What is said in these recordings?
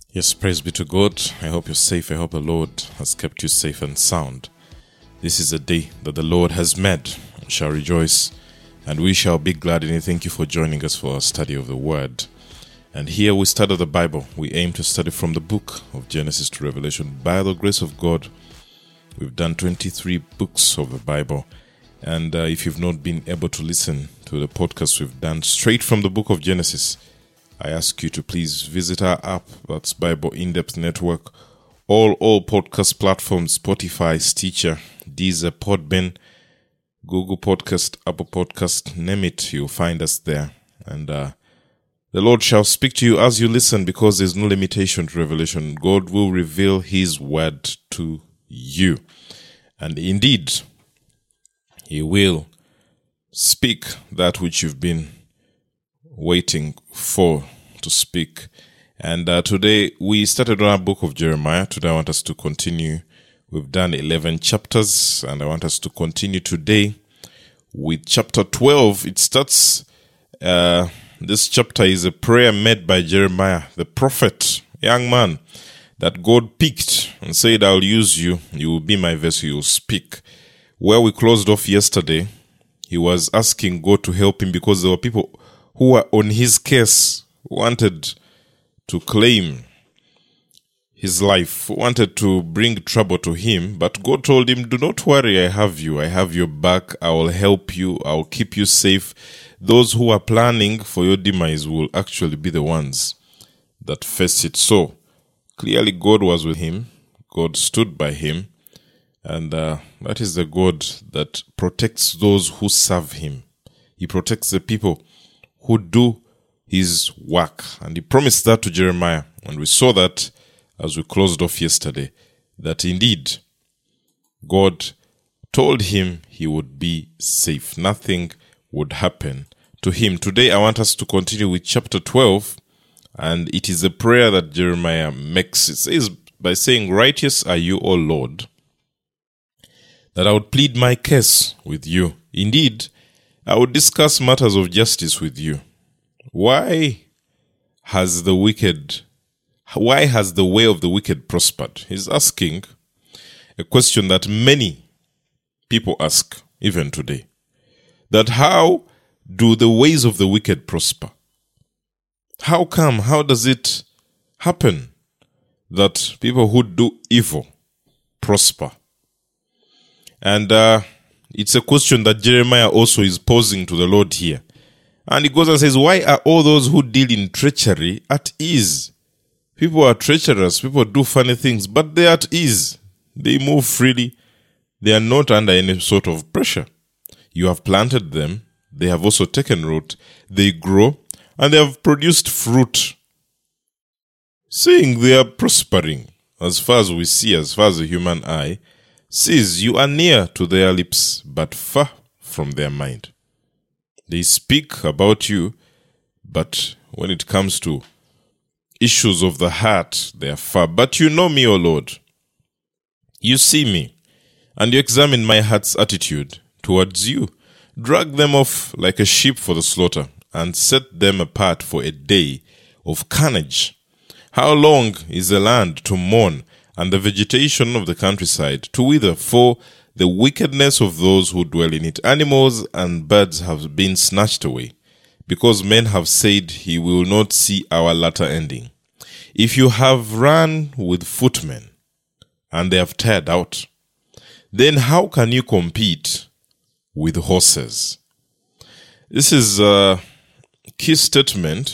Yes, praise be to God. I hope you're safe. I hope the Lord has kept you safe and sound. This is a day that the Lord has made. We shall rejoice and we shall be glad in it. Thank you for joining us for our study of the Word. And here we study the Bible. We aim to study from the book of Genesis to Revelation. By the grace of God, we've done 23 books of the Bible. And if you've not been able to listen to the podcast we've done straight from the book of Genesis, I ask you to please visit our app. That's Bible In-Depth Network. All podcast platforms, Spotify, Stitcher, Deezer, Podbean, Google Podcast, Apple Podcast, name it, you'll find us there. And the Lord shall speak to you as you listen, because there's no limitation to revelation. God will reveal His word to you. And indeed, He will speak that which you've been waiting for to speak. And today we started on our book of Jeremiah. Today I want us to continue. We've done 11 chapters and I want us to continue today with chapter 12. It starts, this chapter is a prayer made by Jeremiah, the prophet, young man, that God picked and said, I'll use you. You will be my vessel. You will speak. Where we closed off yesterday, he was asking God to help him because there were people who were on his case, wanted to claim his life, wanted to bring trouble to him. But God told him, do not worry, I have you. I have your back. I will help you. I will keep you safe. Those who are planning for your demise will actually be the ones that face it. So, clearly God was with him. God stood by him. And that is the God that protects those who serve him. He protects the people who do his work. And he promised that to Jeremiah. And we saw that as we closed off yesterday, that indeed God told him he would be safe. Nothing would happen to him. Today I want us to continue with chapter 12. And it is a prayer that Jeremiah makes. It says, by saying, righteous are you, O Lord, that I would plead my case with you. Indeed, I would discuss matters of justice with you. Why has the way of the wicked prospered? He's asking a question that many people ask, even today. That how do the ways of the wicked prosper? How come? How does it happen that people who do evil prosper? And it's a question that Jeremiah also is posing to the Lord here. And he goes and says, why are all those who deal in treachery at ease? People are treacherous, people do funny things, but they're at ease. They move freely. They are not under any sort of pressure. You have planted them. They have also taken root. They grow and they have produced fruit. Seeing they are prospering, as far as we see, as far as the human eye sees, you are near to their lips, but far from their mind. They speak about you, but when it comes to issues of the heart, they are far. But you know me, O Lord. You see me, and you examine my heart's attitude towards you. Drag them off like a sheep for the slaughter, and set them apart for a day of carnage. How long is the land to mourn, and the vegetation of the countryside to wither for the wickedness of those who dwell in it? Animals and birds have been snatched away, because men have said, he will not see our latter ending. If you have run with footmen, and they have tired out, then how can you compete with horses? This is a key statement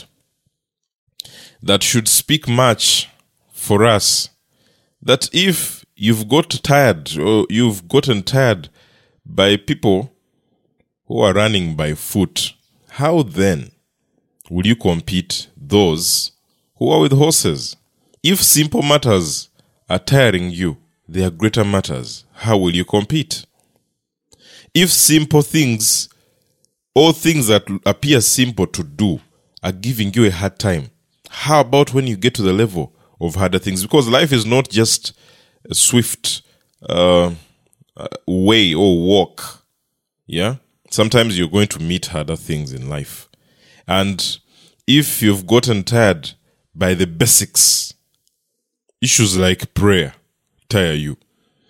that should speak much for us. That if you've got tired or you've gotten tired by people who are running by foot, how then will you compete those who are with horses? If simple matters are tiring you, they are greater matters. How will you compete? If simple things, or things that appear simple to do, are giving you a hard time, how about when you get to the level of harder things? Because life is not just a swift way or walk. Yeah? Sometimes you're going to meet harder things in life. And if you've gotten tired by the basics Issues like prayer tire you.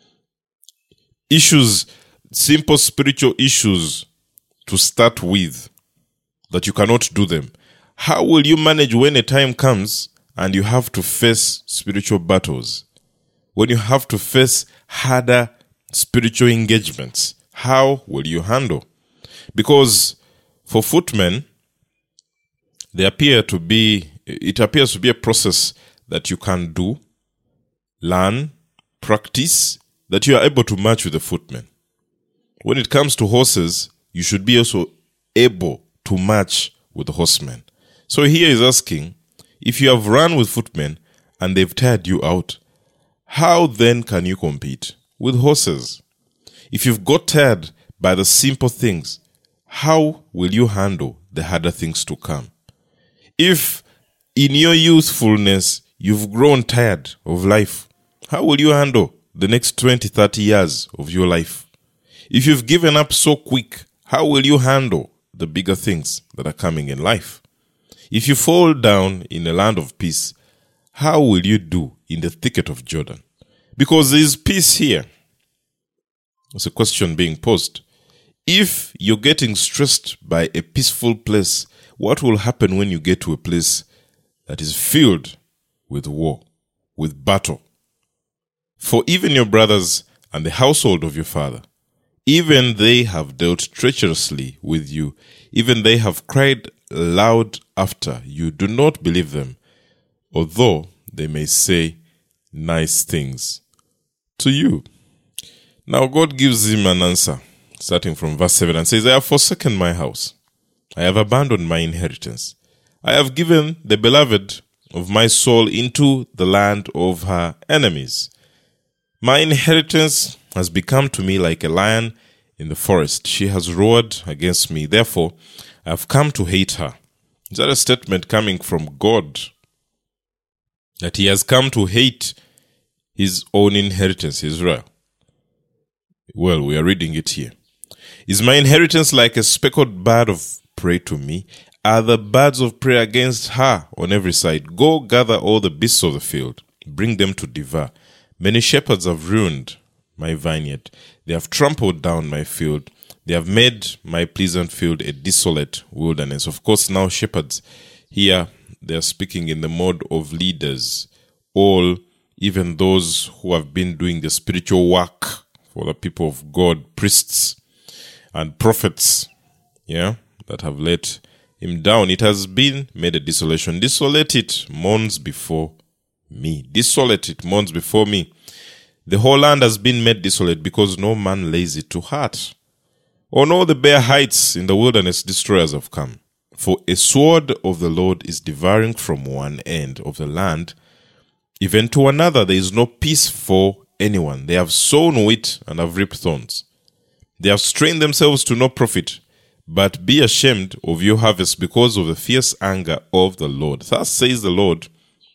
Issues, simple spiritual issues to start with, that you cannot do them. How will you manage when a time comes and you have to face spiritual battles? When you have to face harder spiritual engagements, how will you handle? Because for footmen, it appears to be a process that you can do, learn, practice, that you are able to match with the footmen. When it comes to horses, you should be also able to match with the horsemen. So here is asking, if you have run with footmen and they've tired you out, how then can you compete with horses? If you've got tired by the simple things, how will you handle the harder things to come? If in your youthfulness you've grown tired of life, how will you handle the next 20, 30 years of your life? If you've given up so quick, how will you handle the bigger things that are coming in life? If you fall down in a land of peace, how will you do in the thicket of Jordan? Because there is peace here. It's a question being posed. If you're getting stressed by a peaceful place, what will happen when you get to a place that is filled with war, with battle? For even your brothers and the household of your father, even they have dealt treacherously with you, even they have cried loud after you. Do not believe them, although they may say nice things to you. Now God gives him an answer, starting from verse 7, and says, I have forsaken my house. I have abandoned my inheritance. I have given the beloved of my soul into the land of her enemies. My inheritance has become to me like a lion in the forest. She has roared against me. Therefore, I have come to hate her. Is that a statement coming from God? That he has come to hate his own inheritance, Israel? Well, we are reading it here. Is my inheritance like a speckled bird of prey to me? Are the birds of prey against her on every side? Go gather all the beasts of the field, bring them to devour. Many shepherds have ruined my vineyard. They have trampled down my field. They have made my pleasant field a desolate wilderness. Of course, now shepherds here, they are speaking in the mode of leaders. All, even those who have been doing the spiritual work for the people of God, priests and prophets, that have let him down. It has been made a desolation. Desolate it mourns before me. Desolate it mourns before me. The whole land has been made desolate because no man lays it to heart. On all the bare heights in the wilderness destroyers have come. For a sword of the Lord is devouring from one end of the land, even to another. There is no peace for anyone. They have sown wheat and have reaped thorns. They have strained themselves to no profit. But be ashamed of your harvest because of the fierce anger of the Lord. Thus says the Lord,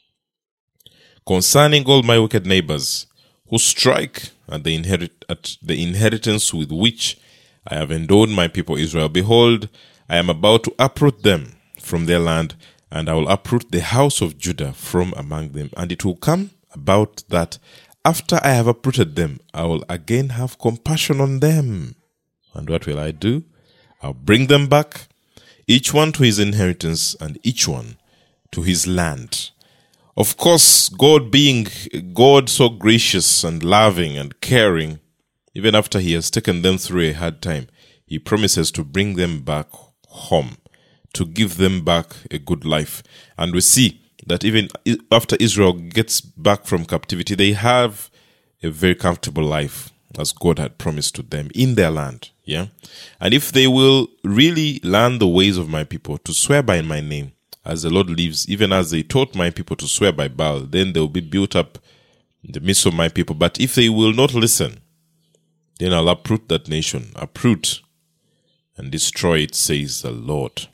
concerning all my wicked neighbors, who strike at the inheritance with which I have endowed my people Israel. Behold, I am about to uproot them from their land, and I will uproot the house of Judah from among them. And it will come about that after I have uprooted them, I will again have compassion on them. And what will I do? I'll bring them back, each one to his inheritance, and each one to his land. Of course, God being God so gracious and loving and caring, even after he has taken them through a hard time, he promises to bring them back home, to give them back a good life. And we see that even after Israel gets back from captivity, they have a very comfortable life as God had promised to them in their land. And if they will really learn the ways of my people, to swear by my name, as the Lord lives, even as they taught my people to swear by Baal, then they will be built up in the midst of my people. But if they will not listen, then I'll uproot that nation, uproot and destroy it, says the Lord.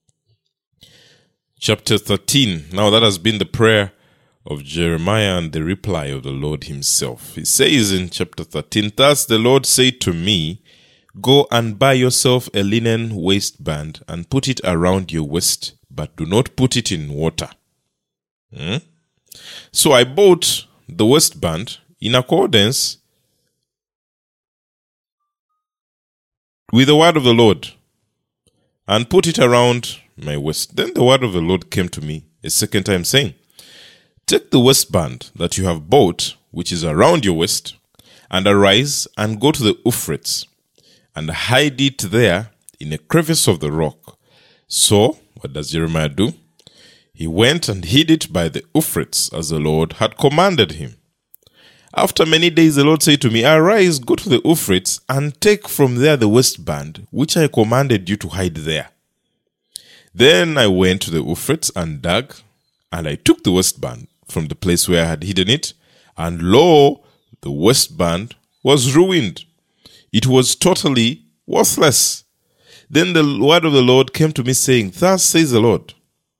Chapter 13. Now that has been the prayer of Jeremiah and the reply of the Lord himself. He says in chapter 13, thus the Lord said to me, go and buy yourself a linen waistband and put it around your waist, but do not put it in water. So I bought the waistband in accordance with the word of the Lord and put it around my waist. Then the word of the Lord came to me a second time, saying, take the waistband that you have bought, which is around your waist, and arise and go to the Euphrates, and hide it there in a crevice of the rock. So, what does Jeremiah do? He went and hid it by the Euphrates, as the Lord had commanded him. After many days, the Lord said to me, arise, go to the Euphrates, and take from there the waistband, which I commanded you to hide there. Then I went to the Euphrates and dug, and I took the waistband from the place where I had hidden it, and lo, the waistband was ruined. It was totally worthless. Then the word of the Lord came to me, saying, thus says the Lord,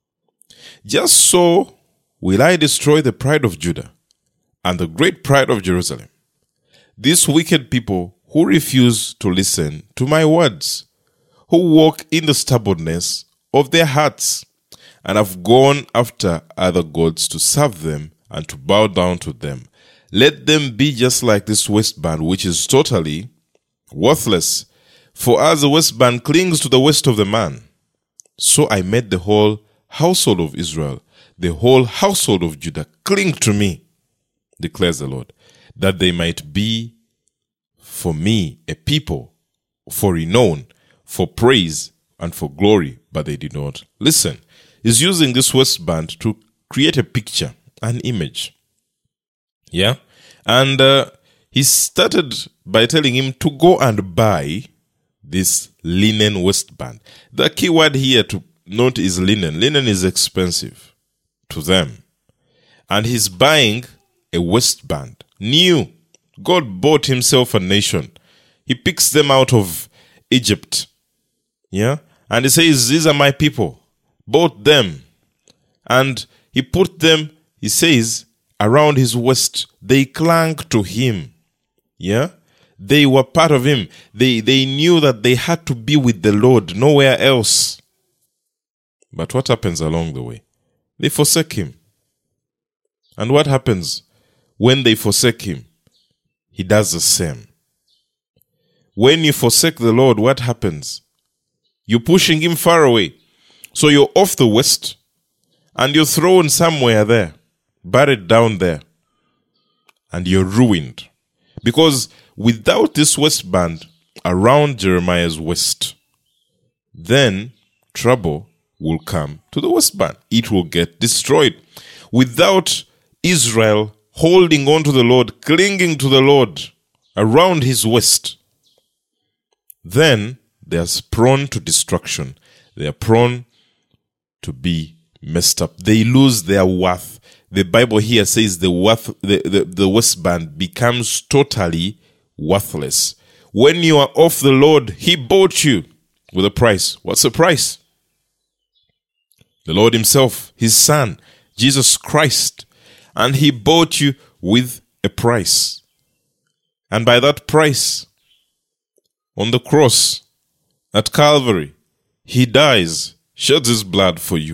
just so will I destroy the pride of Judah and the great pride of Jerusalem, these wicked people who refuse to listen to my words, who walk in the stubbornness of their hearts, and have gone after other gods to serve them and to bow down to them. Let them be just like this waistband, which is totally worthless. For as the waistband clings to the waist of the man, so I made the whole household of Israel, the whole household of Judah, cling to me, declares the Lord, that they might be for me a people, for renown, for praise, and for glory. But they did not listen. He's using this waistband to create a picture, an image. Yeah? And he started by telling him to go and buy this linen waistband. The key word here to note is linen. Linen is expensive to them. And he's buying a waistband, new. God bought himself a nation. He picks them out of Egypt. Yeah? And he says, these are my people. Bought them. And he put them, he says, around his waist. They clung to him. Yeah? They were part of him. They knew that they had to be with the Lord, nowhere else. But what happens along the way? They forsake him. And what happens when they forsake him? He does the same. When you forsake the Lord, what happens? You're pushing him far away. So you're off the waist and you're thrown somewhere there, buried down there, and you're ruined. Because without this waistband around Jeremiah's waist, then trouble will come to the waistband. It will get destroyed. Without Israel holding on to the Lord, clinging to the Lord around his waist, then they are prone to destruction. They are prone to be messed up. They lose their worth. The Bible here says the waistband becomes totally worthless. When you are off the Lord, he bought you with a price. What's the price? The Lord himself, his son, Jesus Christ. And he bought you with a price. And by that price, on the cross, at Calvary, he dies, sheds his blood for you.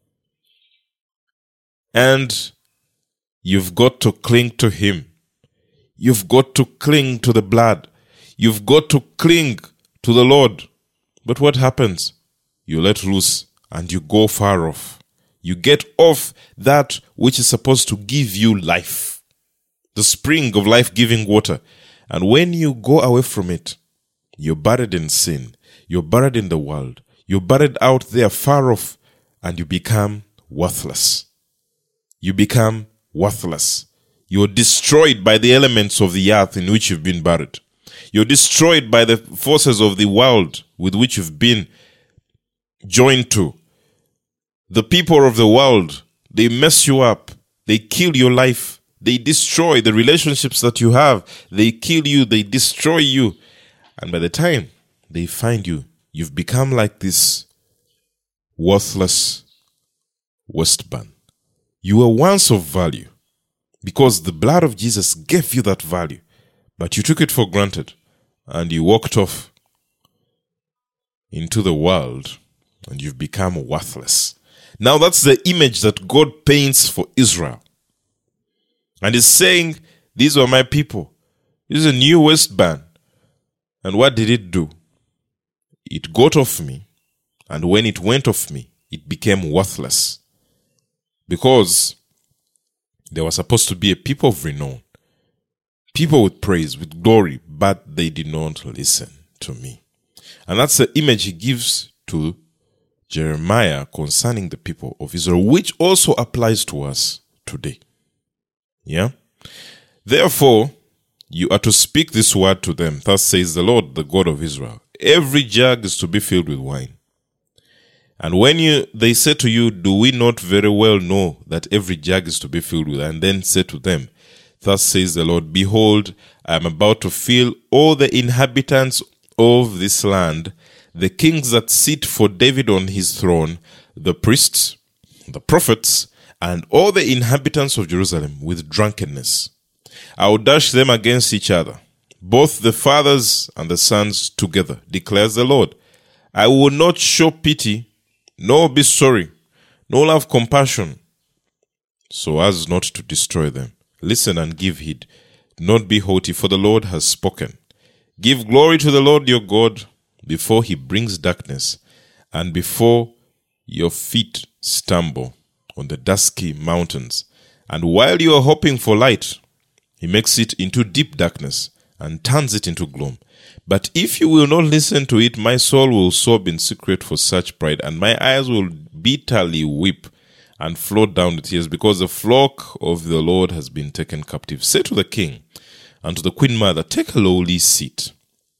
And you've got to cling to him. You've got to cling to the blood. You've got to cling to the Lord. But what happens? You let loose and you go far off. You get off that which is supposed to give you life, the spring of life-giving water. And when you go away from it, you're buried in sin. You're buried in the world. You're buried out there far off, and you become worthless. You become worthless. You're destroyed by the elements of the earth in which you've been buried. You're destroyed by the forces of the world with which you've been joined to. The people of the world, they mess you up. They kill your life. They destroy the relationships that you have. They kill you. They destroy you. And by the time they find you, you've become like this worthless waistband. You were once of value because the blood of Jesus gave you that value, but you took it for granted and you walked off into the world and you've become worthless. Now that's the image that God paints for Israel. And he's saying, these were my people. This is a new waistband. And what did it do? It got off me. And when it went off me, it became worthless. Because there was supposed to be a people of renown. People with praise, with glory, but they did not listen to me. And that's the image he gives to Jeremiah concerning the people of Israel, which also applies to us today. Yeah? Therefore, you are to speak this word to them. Thus says the Lord, the God of Israel. Every jug is to be filled with wine. And when they say to you, do we not very well know that every jug is to be filled with? And then say to them, thus says the Lord, behold, I am about to fill all the inhabitants of this land, the kings that sit for David on his throne, the priests, the prophets, and all the inhabitants of Jerusalem with drunkenness. I will dash them against each other, both the fathers and the sons together, declares the Lord. I will not show pity, nor be sorry, nor have compassion, so as not to destroy them. Listen and give heed. Not be haughty, for the Lord has spoken. Give glory to the Lord your God before he brings darkness, and before your feet stumble on the dusky mountains. And while you are hoping for light, he makes it into deep darkness and turns it into gloom. But if you will not listen to it, my soul will sob in secret for such pride, and my eyes will bitterly weep and flow down with tears, because the flock of the Lord has been taken captive. Say to the king and to the queen mother, take a lowly seat,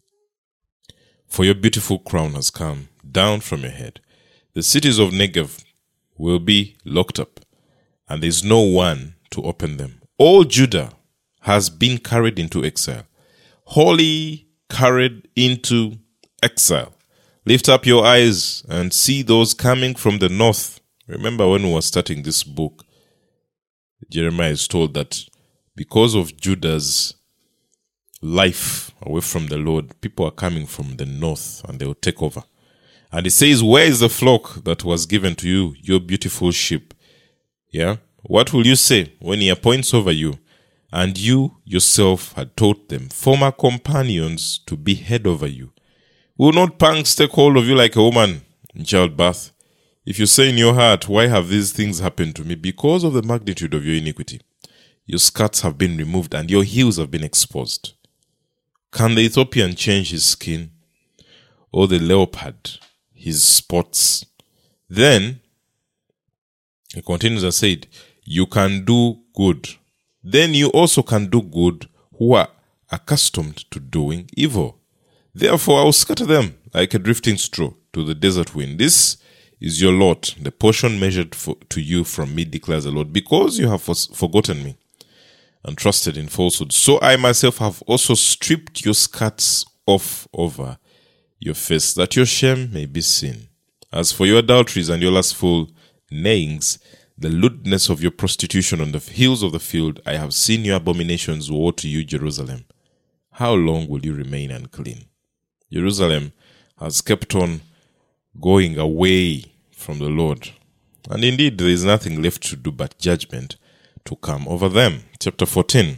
for your beautiful crown has come down from your head. The cities of Negev will be locked up, and there is no one to open them. All Judah has been carried into exile, wholly carried into exile. Lift up your eyes and see those coming from the north. Remember when we were starting this book, Jeremiah is told that because of Judah's life away from the Lord, people are coming from the north and they will take over. And he says, where is the flock that was given to you, your beautiful sheep? Yeah? What will you say when he appoints over you? And you yourself had taught them, former companions, to be head over you. Will not pangs take hold of you like a woman in childbirth? If you say in your heart, why have these things happened to me? Because of the magnitude of your iniquity. Your skirts have been removed and your heels have been exposed. Can the Ethiopian change his skin? Or the leopard his spots? Then, he continues and said, you can do good. Then you also can do good who are accustomed to doing evil. Therefore I will scatter them like a drifting straw to the desert wind. This is your lot, the portion measured to you from me, declares the Lord, because you have forgotten me and trusted in falsehood. So I myself have also stripped your skirts off over your face, that your shame may be seen. As for your adulteries and your lustful neighings, the lewdness of your prostitution on the hills of the field, I have seen your abominations. Woe to you, Jerusalem! How long will you remain unclean? Jerusalem has kept on going away from the Lord. And indeed, there is nothing left to do but judgment to come over them. Chapter 14.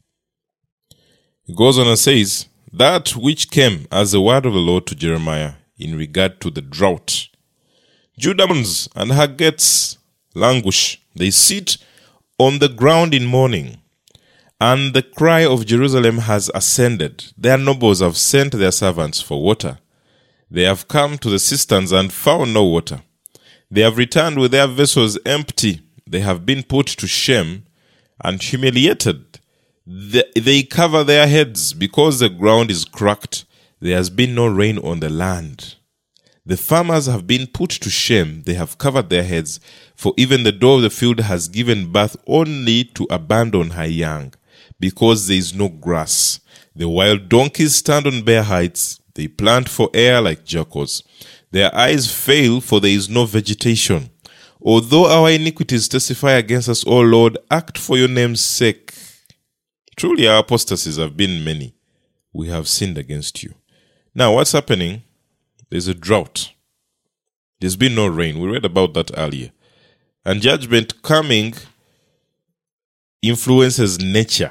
It goes on and says, that which came as the word of the Lord to Jeremiah in regard to the drought. Judah mourns and her gates languish. They sit on the ground in mourning, and the cry of Jerusalem has ascended. Their nobles have sent their servants for water. They have come to the cisterns and found no water. They have returned with their vessels empty. They have been put to shame and humiliated. They cover their heads because the ground is cracked. There has been no rain on the land. The farmers have been put to shame. They have covered their heads, for even the door of the field has given birth only to abandon her young, because there is no grass. The wild donkeys stand on bare heights. They plant for air like jackals. Their eyes fail, for there is no vegetation. Although our iniquities testify against us, O Lord, act for your name's sake. Truly our apostasies have been many. We have sinned against you. Now what's happening? There's a drought. There's been no rain. We read about that earlier. And judgment coming influences nature.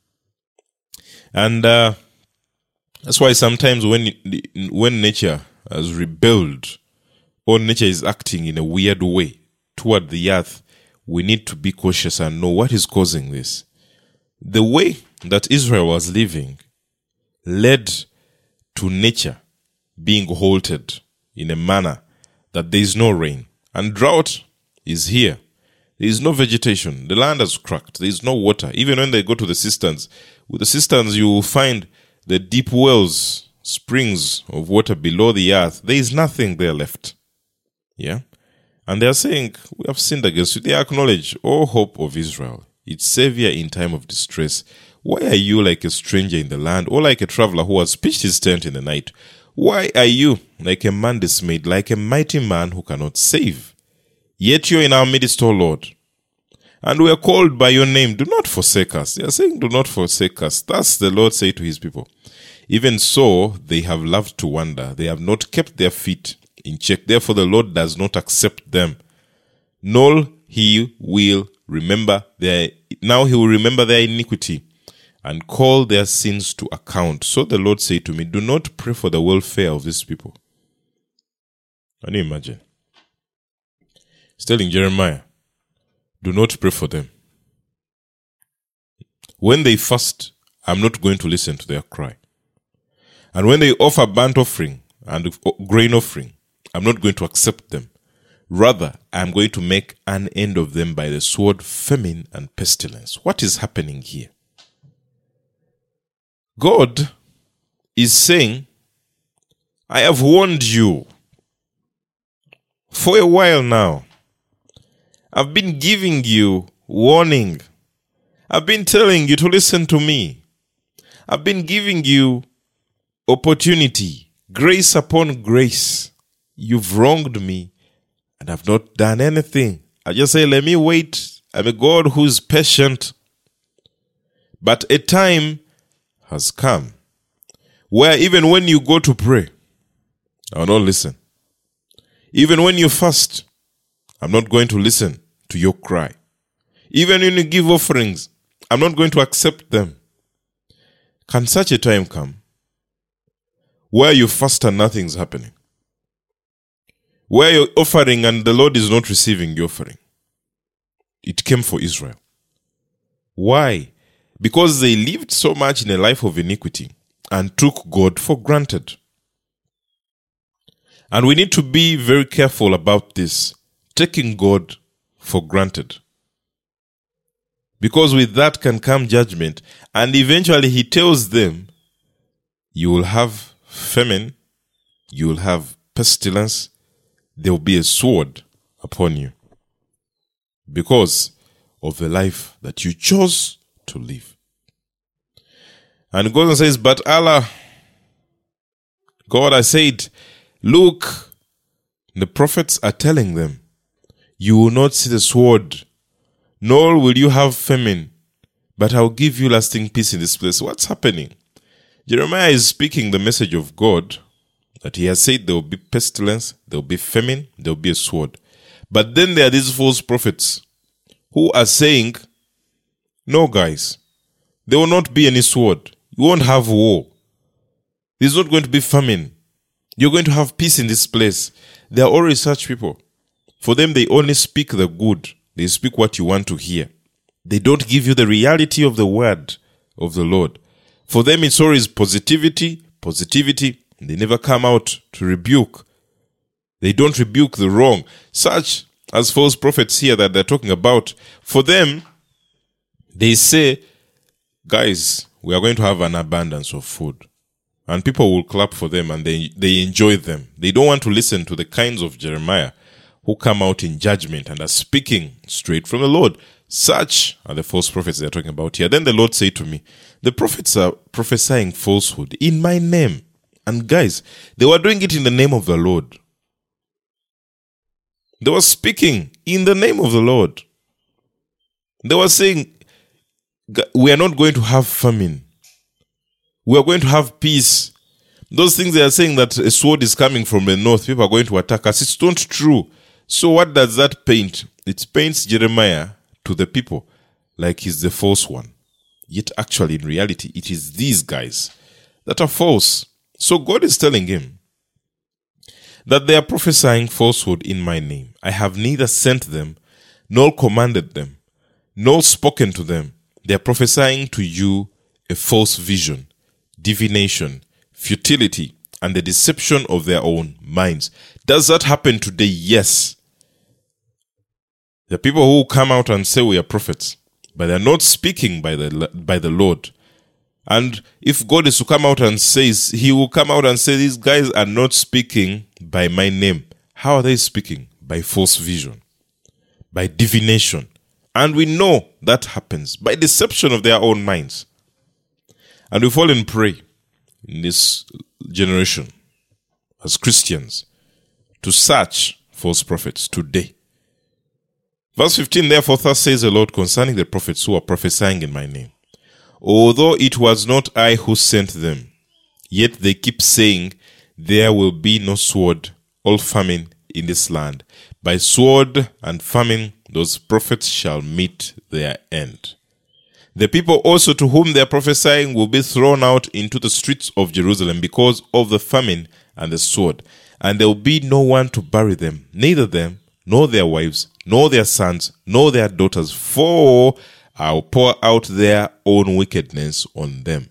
And that's why sometimes when nature has rebelled, or nature is acting in a weird way toward the earth, we need to be cautious and know what is causing this. The way that Israel was living led to nature being halted in a manner that there is no rain. And drought is here. There is no vegetation. The land has cracked. There is no water. Even when they go to the cisterns, with the cisterns you will find the deep wells, springs of water below the earth. There is nothing there left. Yeah? And they are saying, we have sinned against you. They acknowledge, O hope of Israel, its savior in time of distress. Why are you like a stranger in the land, or like a traveler who has pitched his tent in the night? Why are you like a man dismayed, like a mighty man who cannot save? Yet you are in our midst, O Lord, and we are called by your name. Do not forsake us. They are saying, do not forsake us. Thus the Lord said to his people. Even so, they have loved to wander. They have not kept their feet in check. Therefore the Lord does not accept them. Nor he will remember their iniquity and call their sins to account. So the Lord said to me, do not pray for the welfare of these people. Can you imagine? He's telling Jeremiah, do not pray for them. When they fast, I'm not going to listen to their cry. And when they offer burnt offering and grain offering, I'm not going to accept them. Rather, I'm going to make an end of them by the sword, famine, and pestilence. What is happening here? God is saying, I have warned you for a while now. I've been giving you warning. I've been telling you to listen to me. I've been giving you opportunity, grace upon grace. You've wronged me and I've not done anything. I just say, let me wait. I'm a God who is patient. But a time has come where even when you go to pray, I will not listen. Even when you fast, I'm not going to listen to your cry. Even when you give offerings, I'm not going to accept them. Can such a time come where you fast and nothing's happening? Where you're offering and the Lord is not receiving your offering? It came for Israel. Why? Because they lived so much in a life of iniquity and took God for granted. And we need to be very careful about this, taking God for granted. Because with that can come judgment. And eventually he tells them, you will have famine, you will have pestilence, there will be a sword upon you. Because of the life that you chose to live. And God says, but Allah, God has said, look, the prophets are telling them, you will not see the sword, nor will you have famine, but I'll give you lasting peace in this place. What's happening? Jeremiah is speaking the message of God, that he has said there will be pestilence, there will be famine, there will be a sword. But then there are these false prophets who are saying, no guys, there will not be any sword. You won't have war. There's not going to be famine. You're going to have peace in this place. There are already such people. For them, they only speak the good. They speak what you want to hear. They don't give you the reality of the word of the Lord. For them, it's always positivity. They never come out to rebuke. They don't rebuke the wrong. Such as false prophets here that they're talking about, for them, they say, guys, we are going to have an abundance of food. And people will clap for them and they enjoy them. They don't want to listen to the kinds of Jeremiah who come out in judgment and are speaking straight from the Lord. Such are the false prophets they're talking about here. Then the Lord said to me, the prophets are prophesying falsehood in my name. And guys, they were doing it in the name of the Lord. They were speaking in the name of the Lord. They were saying, we are not going to have famine. We are going to have peace. Those things they are saying that a sword is coming from the north, people are going to attack us. It's not true. So what does that paint? It paints Jeremiah to the people like he's the false one. Yet actually, in reality, it is these guys that are false. So God is telling him that they are prophesying falsehood in my name. I have neither sent them, nor commanded them, nor spoken to them. They are prophesying to you a false vision, divination, futility, and the deception of their own minds. Does that happen today? Yes. There are people who come out and say we are prophets, but they are not speaking by the Lord. And if God is to come out and says, he will come out and say, these guys are not speaking by my name. How are they speaking? By false vision, by divination. And we know that happens by deception of their own minds. And we fall and pray in this generation as Christians to search false prophets today. Verse 15, therefore, thus says the Lord concerning the prophets who are prophesying in my name. Although it was not I who sent them, yet they keep saying, there will be no sword or famine in this land. By sword and famine, those prophets shall meet their end. The people also to whom they are prophesying will be thrown out into the streets of Jerusalem because of the famine and the sword. And there will be no one to bury them, neither them, nor their wives, nor their sons, nor their daughters, for I will pour out their own wickedness on them.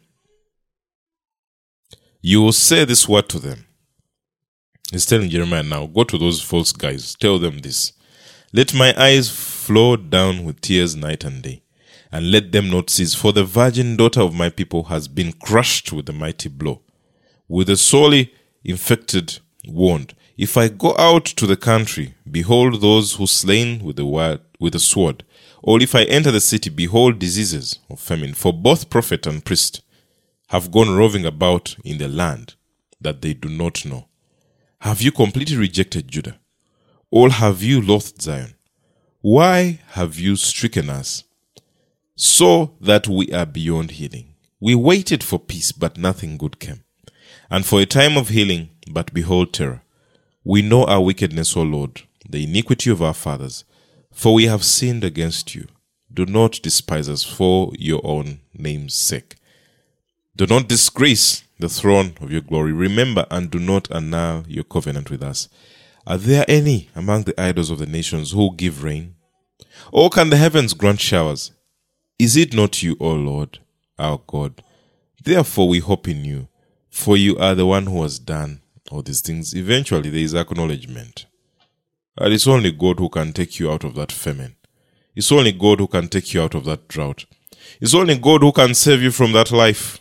You will say this word to them. He's telling Jeremiah now, go to those false guys, tell them this. Let my eyes flow down with tears night and day, and let them not cease. For the virgin daughter of my people has been crushed with a mighty blow, with a sorely infected wound. If I go out to the country, behold those who slain with the sword. Or if I enter the city, behold diseases of famine. For both prophet and priest have gone roving about in the land that they do not know. Have you completely rejected Judah? Or have you loathed Zion? Why have you stricken us so that we are beyond healing? We waited for peace, but nothing good came. And for a time of healing, but behold terror. We know our wickedness, O Lord, the iniquity of our fathers, for we have sinned against you. Do not despise us for your own name's sake. Do not disgrace the throne of your glory. Remember and do not annul your covenant with us. Are there any among the idols of the nations who give rain? Or can the heavens grant showers? Is it not you, O Lord, our God? Therefore we hope in you, for you are the one who has done all these things. Eventually there is acknowledgement. And it's only God who can take you out of that famine. It's only God who can take you out of that drought. It's only God who can save you from that life.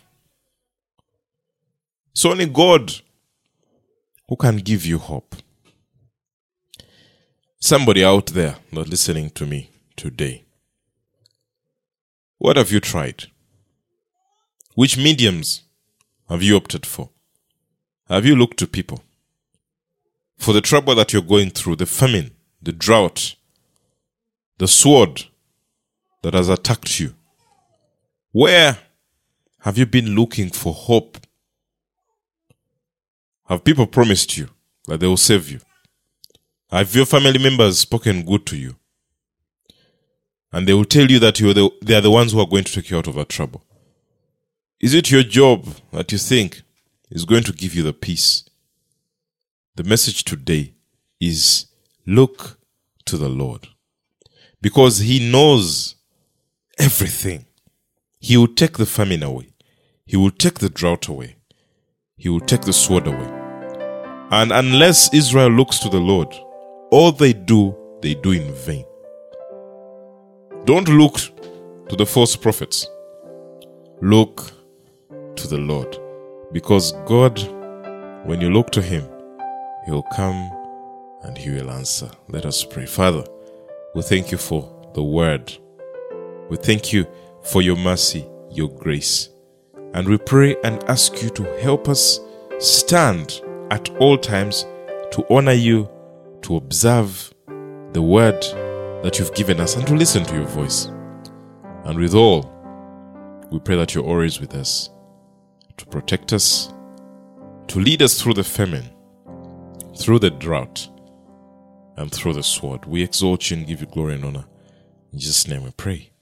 It's only God who can give you hope. Somebody out there not listening to me today, what have you tried? Which mediums have you opted for? Have you looked to people for the trouble that you're going through, the famine, the drought, the sword that has attacked you? Where have you been looking for hope? Have people promised you that they will save you? Have your family members spoken good to you? And they will tell you that they are the ones who are going to take you out of that trouble. Is it your job that you think is going to give you the peace? The message today is look to the Lord, because He knows everything. He will take the famine away. He will take the drought away. He will take the sword away. And unless Israel looks to the Lord, all they do in vain. Don't look to the false prophets. Look to the Lord. Because God, when you look to Him, He will come and He will answer. Let us pray. Father, we thank you for the word. We thank you for your mercy, your grace. And we pray and ask you to help us stand at all times to honor you, to observe the word that you've given us, and to listen to your voice. And with all, we pray that you're always with us, to protect us, to lead us through the famine, through the drought, and through the sword. We exalt you and give you glory and honor. In Jesus' name we pray.